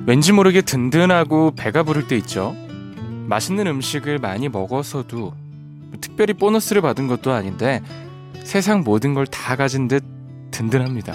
왠지 모르게 든든하고 배가 부를 때 있죠. 맛있는 음식을 많이 먹어서도 특별히 보너스를 받은 것도 아닌데 세상 모든 걸 다 가진 듯 든든합니다.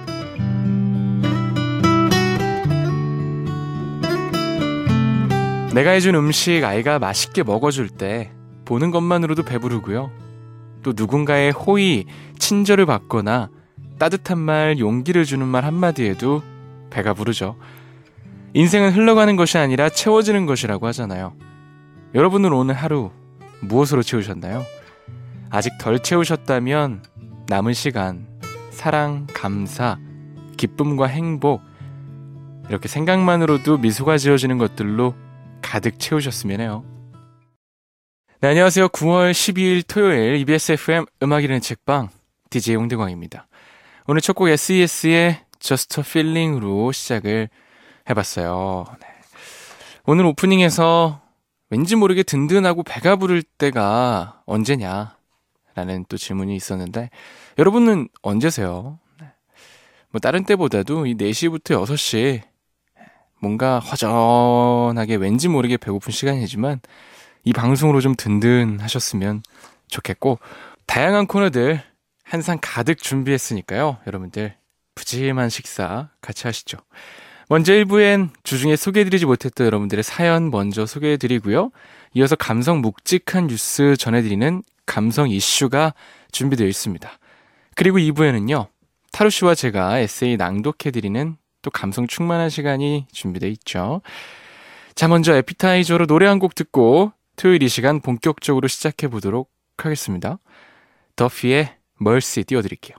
내가 해준 음식 아이가 맛있게 먹어줄 때 보는 것만으로도 배부르고요. 또 누군가의 호의, 친절을 받거나 따뜻한 말, 용기를 주는 말 한마디에도 배가 부르죠. 인생은 흘러가는 것이 아니라 채워지는 것이라고 하잖아요. 여러분은 오늘 하루 무엇으로 채우셨나요? 아직 덜 채우셨다면 남은 시간, 사랑, 감사, 기쁨과 행복, 이렇게 생각만으로도 미소가 지어지는 것들로 가득 채우셨으면 해요. 네, 안녕하세요. 9월 12일 토요일 EBS FM 음악 읽는 책방 DJ 홍대광입니다. 오늘 첫 곡 SES의 Just a Feeling으로 시작을 해봤어요. 네. 오늘 오프닝에서 왠지 모르게 든든하고 배가 부를 때가 언제냐 라는 또 질문이 있었는데 여러분은 언제세요? 네. 뭐 다른 때보다도 이 4시부터 6시 뭔가 허전하게 왠지 모르게 배고픈 시간이지만 이 방송으로 좀 든든하셨으면 좋겠고, 다양한 코너들 항상 가득 준비했으니까요. 여러분들 푸짐한 식사 같이 하시죠. 먼저 1부엔 주중에 소개해드리지 못했던 여러분들의 사연 먼저 소개해드리고요. 이어서 감성 묵직한 뉴스 전해드리는 감성 이슈가 준비되어 있습니다. 그리고 2부에는요. 타로씨와 제가 에세이 낭독해드리는 또 감성 충만한 시간이 준비되어 있죠. 자, 먼저 에피타이저로 노래 한 곡 듣고 토요일 이 시간 본격적으로 시작해보도록 하겠습니다. 더피의 멀시 띄워드릴게요.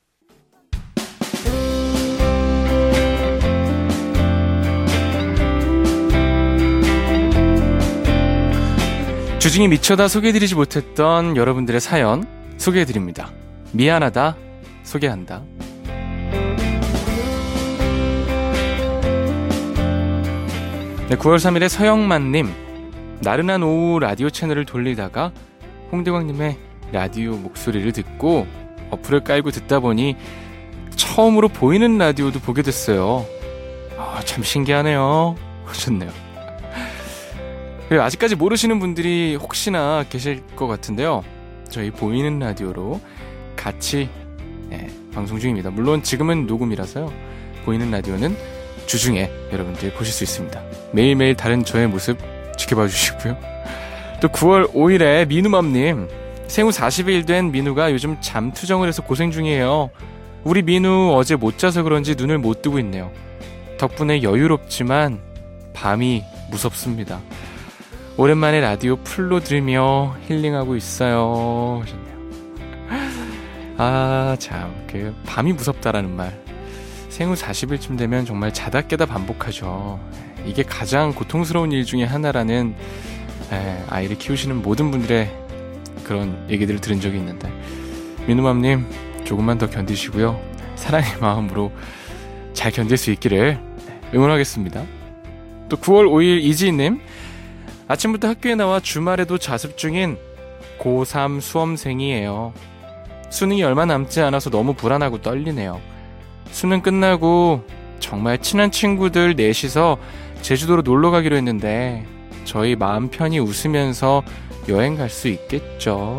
주중에 미쳐다 소개해드리지 못했던 여러분들의 사연 소개해드립니다. 미안하다 소개한다. 네, 9월 3일에 서영만님, 나른한 오후 라디오 채널을 돌리다가 홍대광님의 라디오 목소리를 듣고 어플을 깔고 듣다 보니 처음으로 보이는 라디오도 보게 됐어요. 참 신기하네요. 좋네요. 아직까지 모르시는 분들이 혹시나 계실 것 같은데요. 저희 보이는 라디오로 같이 방송 중입니다. 물론 지금은 녹음이라서요. 보이는 라디오는 주중에 여러분들 보실 수 있습니다. 매일매일 다른 저의 모습 지켜봐 주시고요. 또 9월 5일에 민우맘님, 생후 40일 된 민우가 요즘 잠투정을 해서 고생 중이에요. 우리 민우 어제 못 자서 그런지 눈을 못 뜨고 있네요. 덕분에 여유롭지만 밤이 무섭습니다. 오랜만에 라디오 풀로 들으며 힐링하고 있어요. 하셨네요. 참, 밤이 무섭다라는 말. 생후 40일쯤 되면 정말 자다 깨다 반복하죠. 이게 가장 고통스러운 일 중에 하나라는 아이를 키우시는 모든 분들의 그런 얘기들을 들은 적이 있는데, 민우맘님 조금만 더 견디시고요. 사랑의 마음으로 잘 견딜 수 있기를 응원하겠습니다. 또 9월 5일 이지희님, 아침부터 학교에 나와 주말에도 자습 중인 고3 수험생이에요. 수능이 얼마 남지 않아서 너무 불안하고 떨리네요. 수능 끝나고 정말 친한 친구들 넷이서 제주도로 놀러 가기로 했는데 저희 마음 편히 웃으면서 여행 갈 수 있겠죠?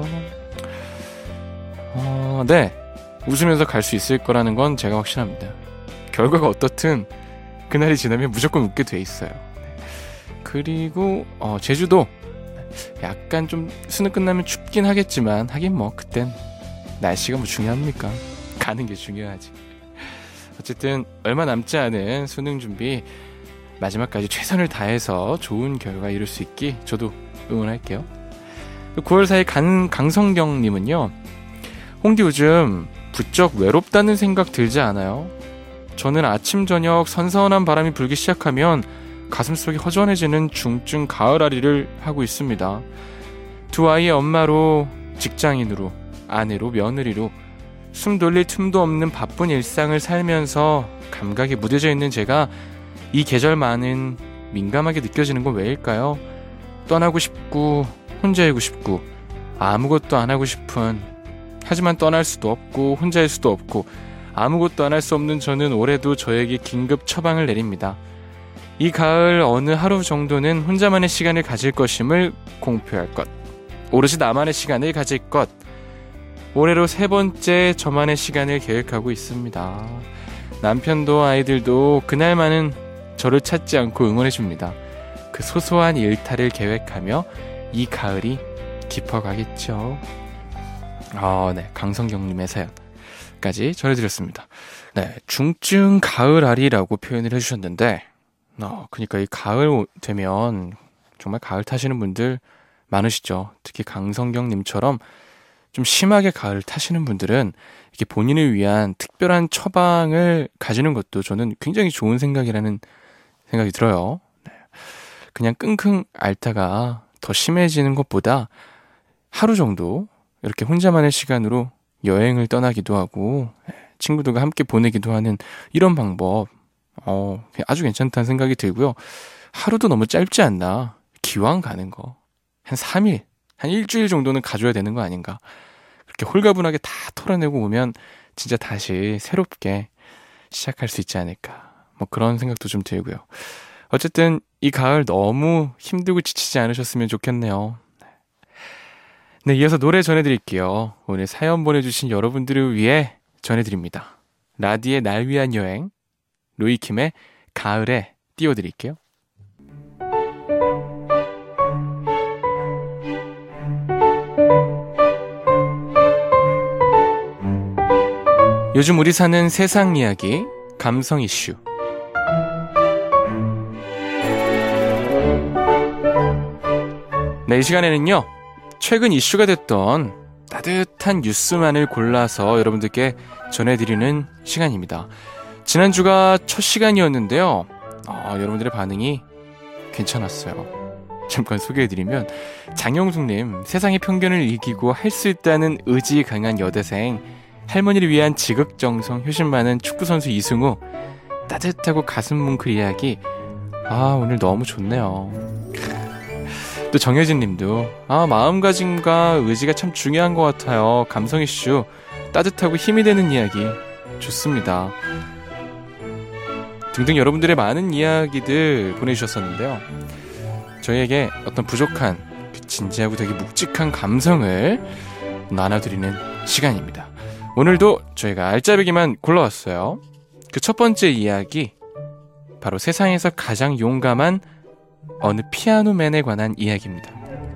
네, 웃으면서 갈 수 있을 거라는 건 제가 확신합니다. 결과가 어떻든 그날이 지나면 무조건 웃게 돼 있어요. 그리고 제주도 약간 좀 수능 끝나면 춥긴 하겠지만 하긴 뭐 그땐 날씨가 뭐 중요합니까? 가는 게 중요하지. 어쨌든 얼마 남지 않은 수능 준비 마지막까지 최선을 다해서 좋은 결과 이룰 수 있기 저도 응원할게요. 9월 4일 강성경님은요, 홍디 요즘 부쩍 외롭다는 생각 들지 않아요? 저는 아침 저녁 선선한 바람이 불기 시작하면 가슴속이 허전해지는 중증 가을앓이를 하고 있습니다. 두 아이의 엄마로, 직장인으로, 아내로, 며느리로 숨 돌릴 틈도 없는 바쁜 일상을 살면서 감각이 무뎌져 있는 제가 이 계절만은 민감하게 느껴지는 건 왜일까요? 떠나고 싶고 혼자이고 싶고 아무것도 안 하고 싶은, 하지만 떠날 수도 없고 혼자일 수도 없고 아무것도 안 할 수 없는 저는 올해도 저에게 긴급 처방을 내립니다. 이 가을 어느 하루 정도는 혼자만의 시간을 가질 것임을 공표할 것. 오롯이 나만의 시간을 가질 것. 올해로 3번째 저만의 시간을 계획하고 있습니다. 남편도 아이들도 그날만은 저를 찾지 않고 응원해줍니다. 그 소소한 일탈을 계획하며 이 가을이 깊어가겠죠. 네, 강성경님의 사연까지 전해드렸습니다. 네, 중증 가을알이라고 표현을 해주셨는데, 그러니까 이 가을 되면 정말 가을 타시는 분들 많으시죠. 특히 강성경님처럼 좀 심하게 가을 타시는 분들은 이렇게 본인을 위한 특별한 처방을 가지는 것도 저는 굉장히 좋은 생각이라는 생각이 들어요. 네. 그냥 끙끙 앓다가 더 심해지는 것보다 하루 정도 이렇게 혼자만의 시간으로 여행을 떠나기도 하고 친구들과 함께 보내기도 하는 이런 방법 아주 괜찮다는 생각이 들고요. 하루도 너무 짧지 않나. 기왕 가는 거 한 3일, 한 일주일 정도는 가줘야 되는 거 아닌가. 그렇게 홀가분하게 다 털어내고 오면 진짜 다시 새롭게 시작할 수 있지 않을까. 뭐 그런 생각도 좀 들고요. 어쨌든 이 가을 너무 힘들고 지치지 않으셨으면 좋겠네요. 네, 이어서 노래 전해드릴게요. 오늘 사연 보내주신 여러분들을 위해 전해드립니다. 라디의 날 위한 여행, 로이킴의 가을에 띄워드릴게요. 요즘 우리 사는 세상 이야기, 감성 이슈. 네, 이 시간에는요, 최근 이슈가 됐던 따뜻한 뉴스만을 골라서 여러분들께 전해드리는 시간입니다. 지난주가 첫 시간이었는데요. 여러분들의 반응이 괜찮았어요. 잠깐 소개해드리면, 장영숙님, 세상의 편견을 이기고 할 수 있다는 의지 강한 여대생, 할머니를 위한 지극정성 효심 많은 축구선수 이승우, 따뜻하고 가슴 뭉클 이야기. 오늘 너무 좋네요. 또 정혜진 님도 마음가짐과 의지가 참 중요한 것 같아요. 감성 이슈, 따뜻하고 힘이 되는 이야기 좋습니다. 등등 여러분들의 많은 이야기들 보내주셨었는데요. 저희에게 어떤 부족한 진지하고 되게 묵직한 감성을 나눠드리는 시간입니다. 오늘도 저희가 알짜배기만 골라왔어요. 그 첫 번째 이야기, 바로 세상에서 가장 용감한 어느 피아노맨에 관한 이야기입니다.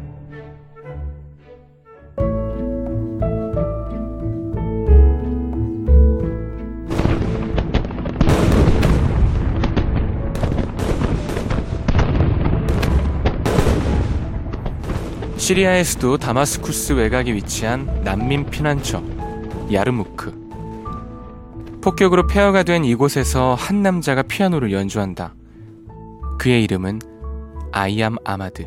시리아의 수도 다마스쿠스 외곽에 위치한 난민 피난처 야르무크. 폭격으로 폐허가 된 이곳에서 한 남자가 피아노를 연주한다. 그의 이름은 아이암 아마드.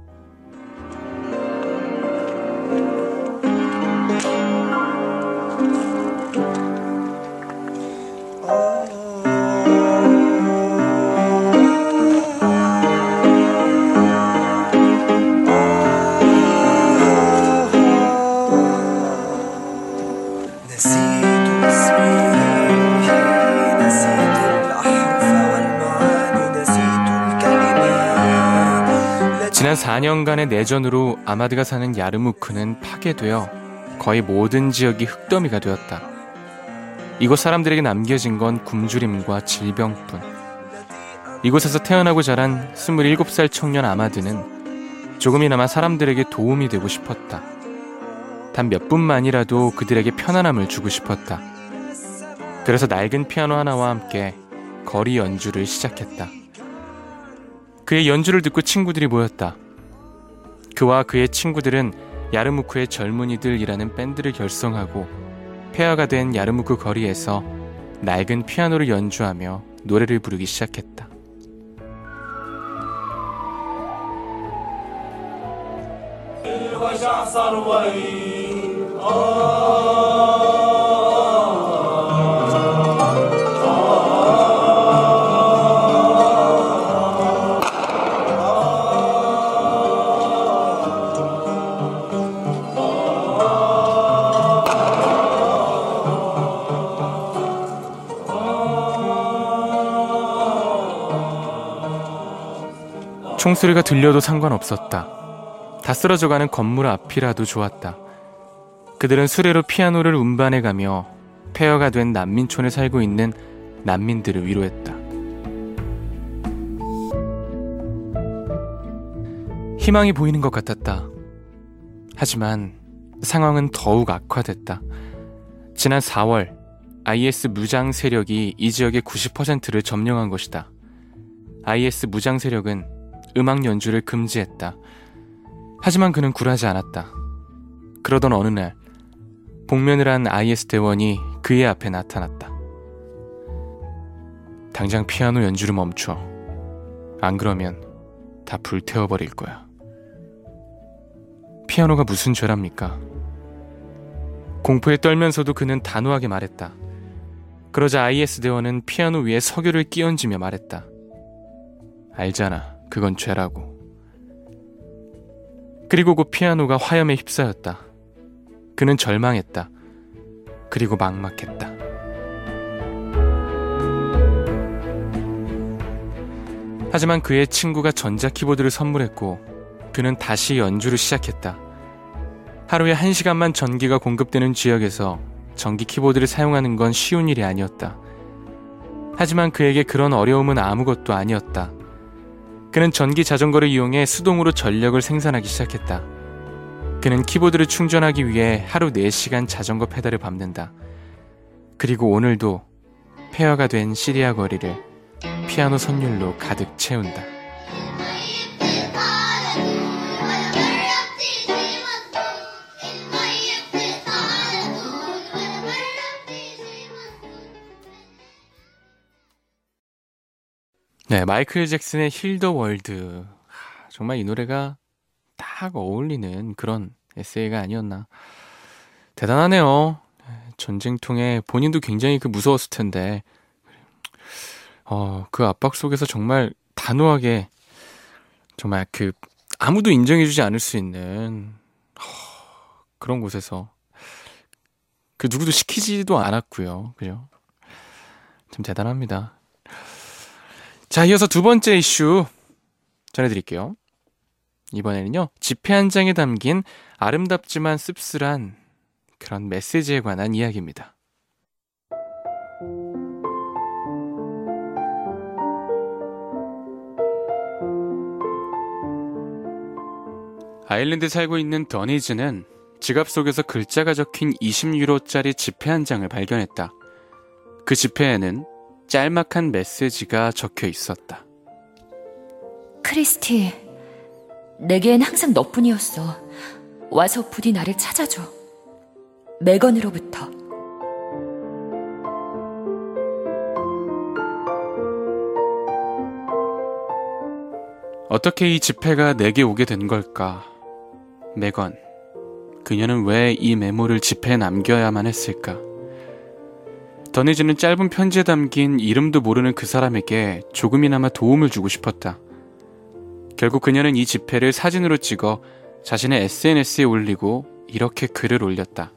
지난 4년간의 내전으로 아마드가 사는 야르무크는 파괴되어 거의 모든 지역이 흙더미가 되었다. 이곳 사람들에게 남겨진 건 굶주림과 질병뿐. 이곳에서 태어나고 자란 27살 청년 아마드는 조금이나마 사람들에게 도움이 되고 싶었다. 단 몇 분만이라도 그들에게 편안함을 주고 싶었다. 그래서 낡은 피아노 하나와 함께 거리 연주를 시작했다. 그의 연주를 듣고 친구들이 모였다. 그와 그의 친구들은 야르무크의 젊은이들이라는 밴드를 결성하고 폐허가 된 야르무크 거리에서 낡은 피아노를 연주하며 노래를 부르기 시작했다. 총소리가 들려도 상관없었다. 다 쓰러져가는 건물 앞이라도 좋았다. 그들은 수레로 피아노를 운반해가며 폐허가 된 난민촌에 살고 있는 난민들을 위로했다. 희망이 보이는 것 같았다. 하지만 상황은 더욱 악화됐다. 지난 4월 IS 무장 세력이 이 지역의 90%를 점령한 것이다. IS 무장 세력은 음악 연주를 금지했다. 하지만 그는 굴하지 않았다. 그러던 어느 날 복면을 한 IS 대원이 그의 앞에 나타났다. 당장 피아노 연주를 멈춰. 안 그러면 다 불태워버릴 거야. 피아노가 무슨 죄랍니까? 공포에 떨면서도 그는 단호하게 말했다. 그러자 IS 대원은 피아노 위에 석유를 끼얹으며 말했다. 알잖아, 그건 죄라고. 그리고 그 피아노가 화염에 휩싸였다. 그는 절망했다. 그리고 막막했다. 하지만 그의 친구가 전자 키보드를 선물했고 그는 다시 연주를 시작했다. 하루에 1시간만 전기가 공급되는 지역에서 전기 키보드를 사용하는 건 쉬운 일이 아니었다. 하지만 그에게 그런 어려움은 아무것도 아니었다. 그는 전기 자전거를 이용해 수동으로 전력을 생산하기 시작했다. 그는 키보드를 충전하기 위해 하루 4시간 자전거 페달을 밟는다. 그리고 오늘도 폐허가 된 시리아 거리를 피아노 선율로 가득 채운다. 네, 마이클 잭슨의 힐 더 월드. 정말 이 노래가 딱 어울리는 그런 에세이가 아니었나. 대단하네요. 전쟁통에 본인도 굉장히 무서웠을 텐데 그 압박 속에서 정말 단호하게 정말 아무도 인정해주지 않을 수 있는 그런 곳에서 누구도 시키지도 않았고요. 그죠? 참 대단합니다. 자, 이어서 두 번째 이슈 전해드릴게요. 이번에는요, 지폐 한 장에 담긴 아름답지만 씁쓸한 그런 메시지에 관한 이야기입니다. 아일랜드에 살고 있는 더니즈는 지갑 속에서 글자가 적힌 20유로짜리 지폐 한 장을 발견했다. 그 지폐에는 짤막한 메시지가 적혀 있었다. 크리스티, 내겐 항상 너뿐이었어. 와서 부디 나를 찾아줘. 메건으로부터. 어떻게 이 지폐가 내게 오게 된 걸까? 메건, 그녀는 왜 이 메모를 지폐에 남겨야만 했을까? 더니즈는 짧은 편지에 담긴 이름도 모르는 그 사람에게 조금이나마 도움을 주고 싶었다. 결국 그녀는 이 지폐를 사진으로 찍어 자신의 SNS에 올리고 이렇게 글을 올렸다.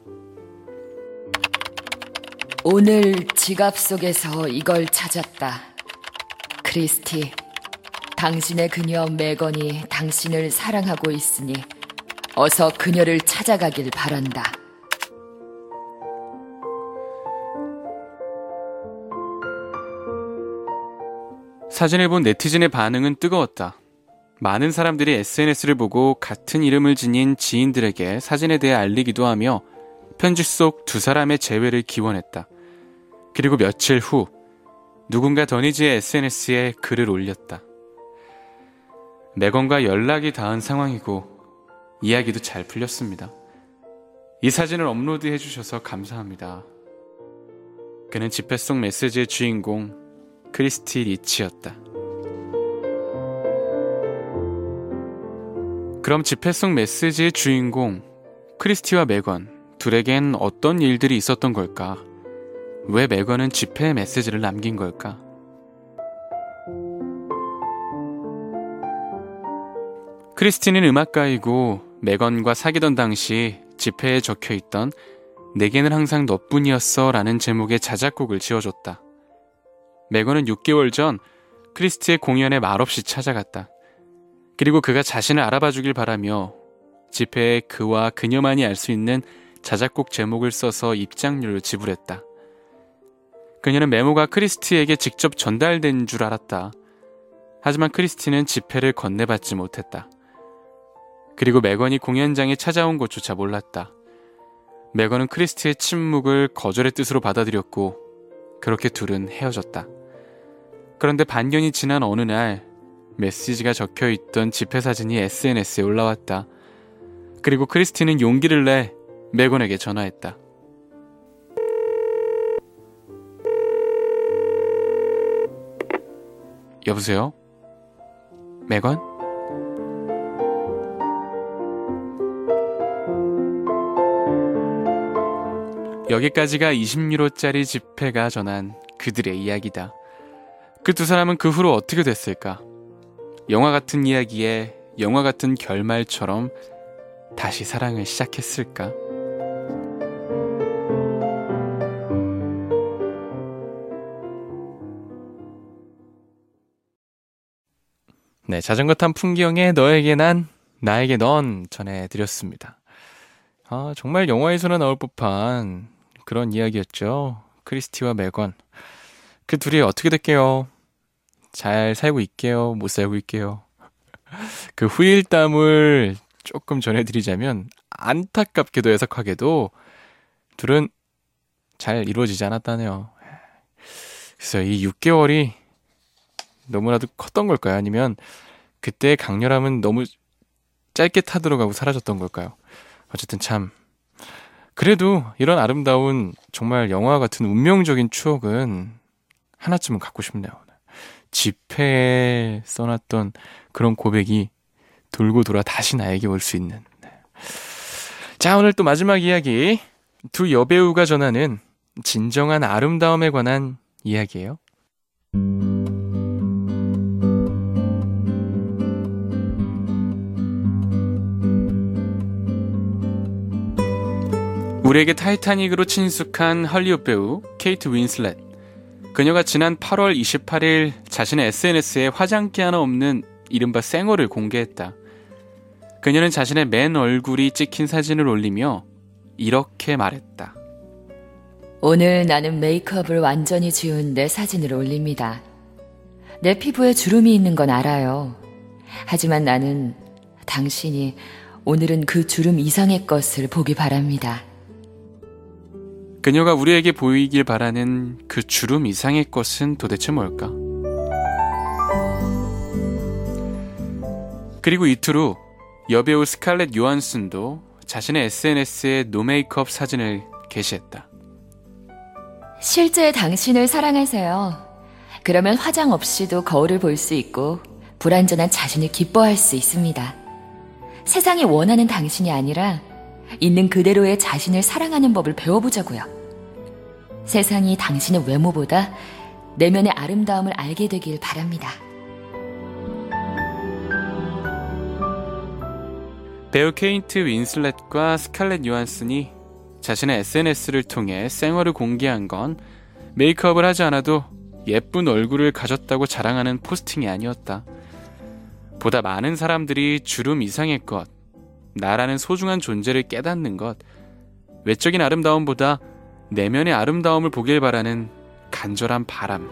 오늘 지갑 속에서 이걸 찾았다. 크리스티, 당신의 그녀 메건이 당신을 사랑하고 있으니 어서 그녀를 찾아가길 바란다. 사진을 본 네티즌의 반응은 뜨거웠다. 많은 사람들이 SNS를 보고 같은 이름을 지닌 지인들에게 사진에 대해 알리기도 하며 편지 속 두 사람의 재회를 기원했다. 그리고 며칠 후 누군가 더니즈의 SNS에 글을 올렸다. 메건과 연락이 닿은 상황이고 이야기도 잘 풀렸습니다. 이 사진을 업로드해 주셔서 감사합니다. 그는 지폐 속 메시지의 주인공 크리스티 리치였다. 그럼 지폐 속 메시지의 주인공 크리스티와 메건 둘에겐 어떤 일들이 있었던 걸까? 왜 메건은 지폐에 메시지를 남긴 걸까? 크리스티는 음악가이고 메건과 사귀던 당시 지폐에 적혀있던 내게는 항상 너뿐이었어 라는 제목의 자작곡을 지어줬다. 메건은 6개월 전 크리스티의 공연에 말없이 찾아갔다. 그리고 그가 자신을 알아봐 주길 바라며 지폐에 그와 그녀만이 알 수 있는 자작곡 제목을 써서 입장료를 지불했다. 그녀는 메모가 크리스티에게 직접 전달된 줄 알았다. 하지만 크리스티는 지폐를 건네받지 못했다. 그리고 메건이 공연장에 찾아온 것조차 몰랐다. 메건은 크리스티의 침묵을 거절의 뜻으로 받아들였고 그렇게 둘은 헤어졌다. 그런데 반년이 지난 어느 날 메시지가 적혀있던 지폐 사진이 SNS에 올라왔다. 그리고 크리스티는 용기를 내 메건에게 전화했다. 여보세요? 메건? 여기까지가 20유로짜리 지폐가 전한 그들의 이야기다. 그 두 사람은 그 후로 어떻게 됐을까? 영화 같은 이야기에 영화 같은 결말처럼 다시 사랑을 시작했을까? 네, 자전거 탄 풍경에 너에게 난, 나에게 넌 전해드렸습니다. 정말 영화에서나 나올 법한 그런 이야기였죠. 크리스티와 메건. 그 둘이 어떻게 될게요? 잘 살고 있게요? 못 살고 있게요? 그 후일담을 조금 전해드리자면 안타깝게도 애석하게도 둘은 잘 이루어지지 않았다네요. 그래서 이 6개월이 너무나도 컸던 걸까요? 아니면 그때의 강렬함은 너무 짧게 타들어가고 사라졌던 걸까요? 어쨌든 참 그래도 이런 아름다운 정말 영화 같은 운명적인 추억은 하나쯤은 갖고 싶네요. 지폐에 써놨던 그런 고백이 돌고 돌아 다시 나에게 올 수 있는. 자, 오늘 또 마지막 이야기. 두 여배우가 전하는 진정한 아름다움에 관한 이야기예요. 우리에게 타이타닉으로 친숙한 헐리우드 배우 케이트 윈슬렛. 그녀가 지난 8월 28일 자신의 SNS에 화장기 하나 없는 이른바 생얼을 공개했다. 그녀는 자신의 맨 얼굴이 찍힌 사진을 올리며 이렇게 말했다. 오늘 나는 메이크업을 완전히 지운 내 사진을 올립니다. 내 피부에 주름이 있는 건 알아요. 하지만 나는 당신이 오늘은 그 주름 이상의 것을 보기 바랍니다. 그녀가 우리에게 보이길 바라는 그 주름 이상의 것은 도대체 뭘까? 그리고 이틀 후 여배우 스칼렛 요한슨도 자신의 SNS에 노메이크업 사진을 게시했다. 실제 당신을 사랑하세요. 그러면 화장 없이도 거울을 볼 수 있고 불완전한 자신을 기뻐할 수 있습니다. 세상이 원하는 당신이 아니라 있는 그대로의 자신을 사랑하는 법을 배워보자고요. 세상이 당신의 외모보다 내면의 아름다움을 알게 되길 바랍니다. 배우 케이트 윈슬렛과 스칼렛 요한슨이 자신의 SNS를 통해 생얼을 공개한 건 메이크업을 하지 않아도 예쁜 얼굴을 가졌다고 자랑하는 포스팅이 아니었다. 보다 많은 사람들이 주름 이상의 것, 나라는 소중한 존재를 깨닫는 것, 외적인 아름다움보다 내면의 아름다움을 보길 바라는 간절한 바람.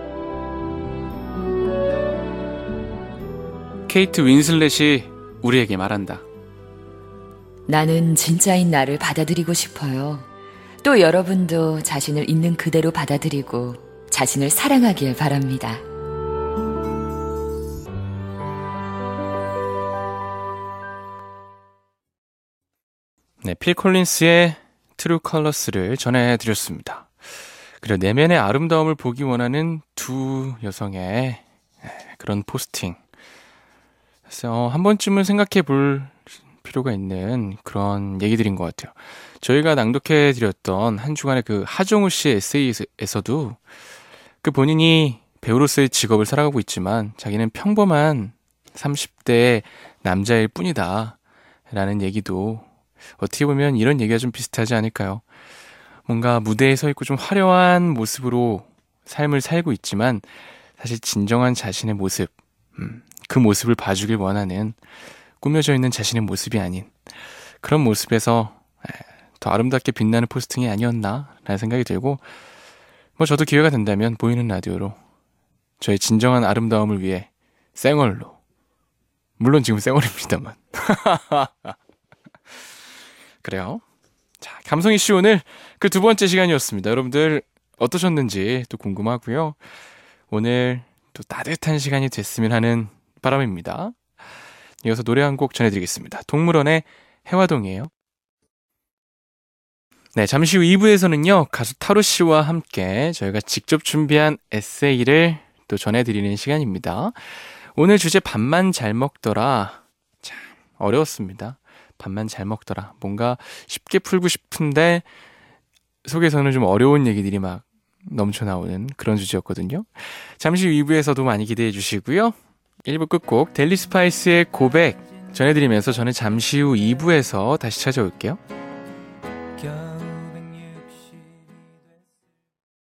케이트 윈슬렛이 우리에게 말한다. 나는 진짜인 나를 받아들이고 싶어요. 또 여러분도 자신을 있는 그대로 받아들이고 자신을 사랑하길 바랍니다. 네, 필 콜린스의 트루 컬러스를 전해드렸습니다. 그리고 내면의 아름다움을 보기 원하는 두 여성의 그런 포스팅. 그래서 한 번쯤은 생각해 볼 필요가 있는 그런 얘기들인 것 같아요. 저희가 낭독해드렸던 한 주간의 그 하정우 씨의 에세이에서도 그 본인이 배우로서의 직업을 살아가고 있지만 자기는 평범한 30대 남자일 뿐이다 라는 얘기도 어떻게 보면 이런 얘기가 좀 비슷하지 않을까요? 뭔가 무대에 서 있고 좀 화려한 모습으로 삶을 살고 있지만 사실 진정한 자신의 모습, 그 모습을 봐주길 원하는 꾸며져 있는 자신의 모습이 아닌 그런 모습에서 더 아름답게 빛나는 포스팅이 아니었나 라는 생각이 들고 저도 기회가 된다면 보이는 라디오로 저의 진정한 아름다움을 위해 쌩얼로 물론 지금 쌩얼입니다만 그래요. 자, 감성 이슈 오늘 그 두 번째 시간이었습니다. 여러분들 어떠셨는지 또 궁금하고요. 오늘 또 따뜻한 시간이 됐으면 하는 바람입니다. 이어서 노래 한 곡 전해드리겠습니다. 동물원의 해화동이에요. 네, 잠시 후 2부에서는요, 가수 타로 씨와 함께 저희가 직접 준비한 에세이를 또 전해드리는 시간입니다. 오늘 주제 밥만 잘 먹더라. 참 어려웠습니다. 밥만 잘 먹더라. 뭔가 쉽게 풀고 싶은데 속에서는 좀 어려운 얘기들이 막 넘쳐나오는 그런 주제였거든요. 잠시 후 2부에서도 많이 기대해 주시고요. 1부 끝곡 델리 스파이스의 고백 전해드리면서 저는 잠시 후 2부에서 다시 찾아올게요.